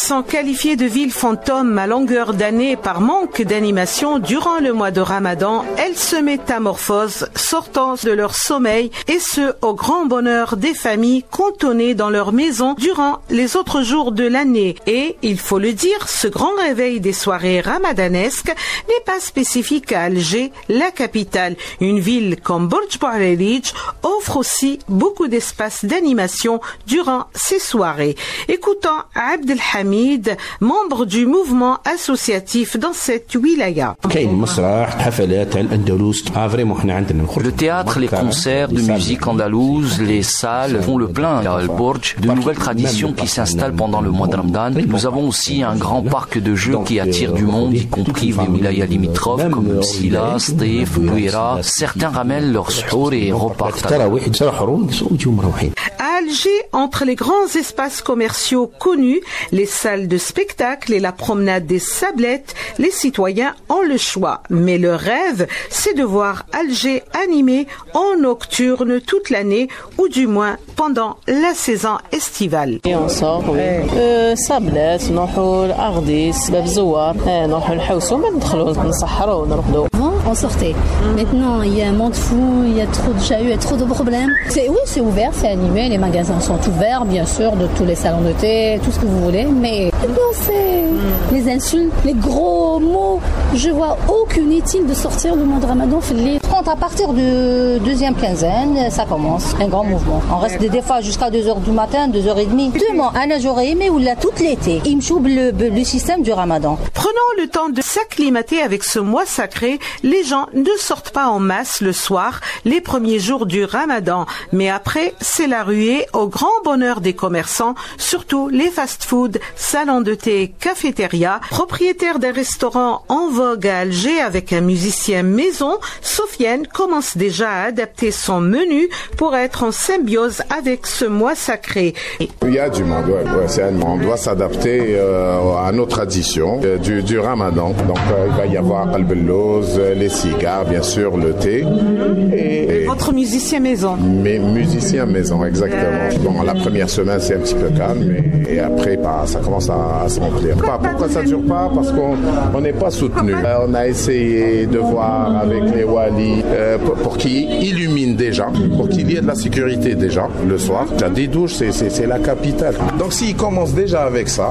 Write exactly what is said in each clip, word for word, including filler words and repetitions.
sont qualifiées de villes fantômes à longueur d'année par manque d'animation durant le mois de Ramadan, elles se métamorphosent, sortant de leur sommeil, et ce, au grand bonheur des familles cantonnées dans leur maison durant les autres jours de l'année. Et, il faut le dire, ce grand réveil des soirées ramadanesques n'est pas spécifique à Alger, la capitale. Une ville comme Borj Bouarelidj offre aussi beaucoup d'espaces d'animation durant ces soirées. Écoutons Abdelhamid, membre du mouvement associatif dans cette wilaya. Le théâtre, les concerts de musique andalouse, les salles font le plein à Al-Borj, de nouvelles traditions qui s'installent pendant le mois de Ramadan. Nous avons aussi un grand parc de jeux qui attire du monde, y compris les wilayas limitrophes comme Sila, Stif, Bouira. Certains ramènent leur suhour et repartent. À Alger, entre les grands espaces commerciaux connus, les salles de spectacle et la promenade des Sablettes, les citoyens ont le choix. Mais le rêve, c'est de voir Alger animé en nocturne toute l'année, ou du moins pendant la saison estivale. Et on sort, oui. Euh, Sablettes, نروحوا Ardis, Bab Zouar, نروحوا الحوسو, ندخلوا نسحروا ونرقدوا. On sortait. Maintenant, il y a un monde fou, il y a trop de chahut, il y a trop de problèmes. C'est, oui, c'est ouvert, c'est animé, les magasins sont ouverts, bien sûr, de tous les salons de thé, tout ce que vous voulez, mais non, c'est mm. les insultes, les gros mots. Je vois aucune utile de sortir du mois de Ramadan. Quand à partir de deuxième quinzaine, ça commence, un grand mouvement. On reste des fois jusqu'à deux heures du matin, deux heures trente. Demain, Anna, j'aurais aimé ou là tout l'été. Ils me chouent le, le système du Ramadan. Prenons le temps de s'acclimater avec ce mois sacré. Les gens ne sortent pas en masse le soir, les premiers jours du Ramadan. Mais après, c'est la ruée au grand bonheur des commerçants, surtout les fast-food, salons de thé, cafétérias. Propriétaire d'un restaurant en vogue à Alger avec un musicien maison, Sofiane commence déjà à adapter son menu pour être en symbiose avec ce mois sacré. Il y a du monde, ouais, ouais, c'est un, on doit s'adapter euh, à nos traditions euh, du, du Ramadan. Donc euh, il va y avoir al-bellouz, les cigares, bien sûr, le thé. Et, et votre musicien maison. Mes musiciens maison, exactement. Euh... Bon, la première semaine, c'est un petit peu calme, et, et après, bah, ça commence à, à se remplir. Pourquoi, pourquoi ça ne dure pas? Parce qu'on n'est pas soutenu. Euh, on a essayé de voir avec les walis euh, pour, pour qu'ils illuminent déjà, pour qu'il y ait de la sécurité déjà le soir. Déjà, des douches, c'est, c'est, c'est la capitale. Donc, s'ils commencent déjà avec ça,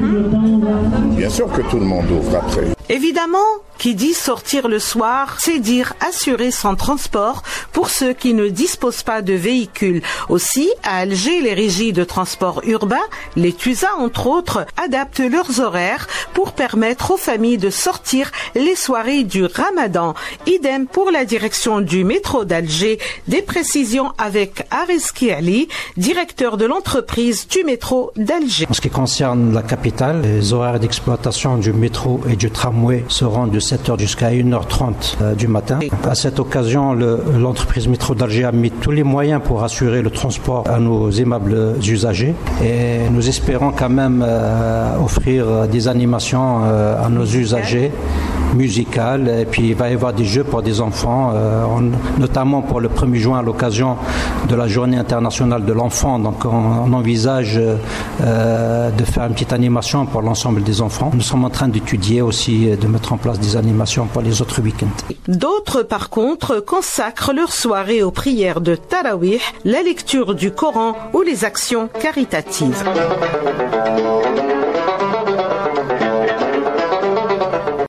bien sûr que tout le monde ouvre après. Évidemment, qui dit sortir le soir, c'est dire assurer son transport pour ceux qui ne disposent pas de véhicules. Aussi, à Alger, les régies de transport urbain, les T U S A entre autres, adaptent leurs horaires pour permettre aux familles de sortir les soirées du Ramadan. Idem pour la direction du métro d'Alger. Des précisions avec Ariski Ali, directeur de l'entreprise du métro d'Alger. En ce qui concerne la capitale, les horaires d'exploitation du métro et du tramway seront de sept heures jusqu'à une heure trente euh, du matin. À cette occasion, le, l'entreprise métro d'Alger a mis tous les moyens pour assurer le transport à nos aimables usagers, et nous espérons quand même euh, offrir des animations euh, à nos usagers musicales, et puis il va y avoir des jeux pour des enfants, euh, on, notamment pour le premier juin à l'occasion de la journée internationale de l'enfant. Donc on, on envisage euh, de faire une petite animation pour l'ensemble des enfants. Nous sommes en train d'étudier aussi de mettre en place des animations pour les autres week-ends. D'autres, par contre, consacrent leur soirée aux prières de Tarawih, la lecture du Coran ou les actions caritatives.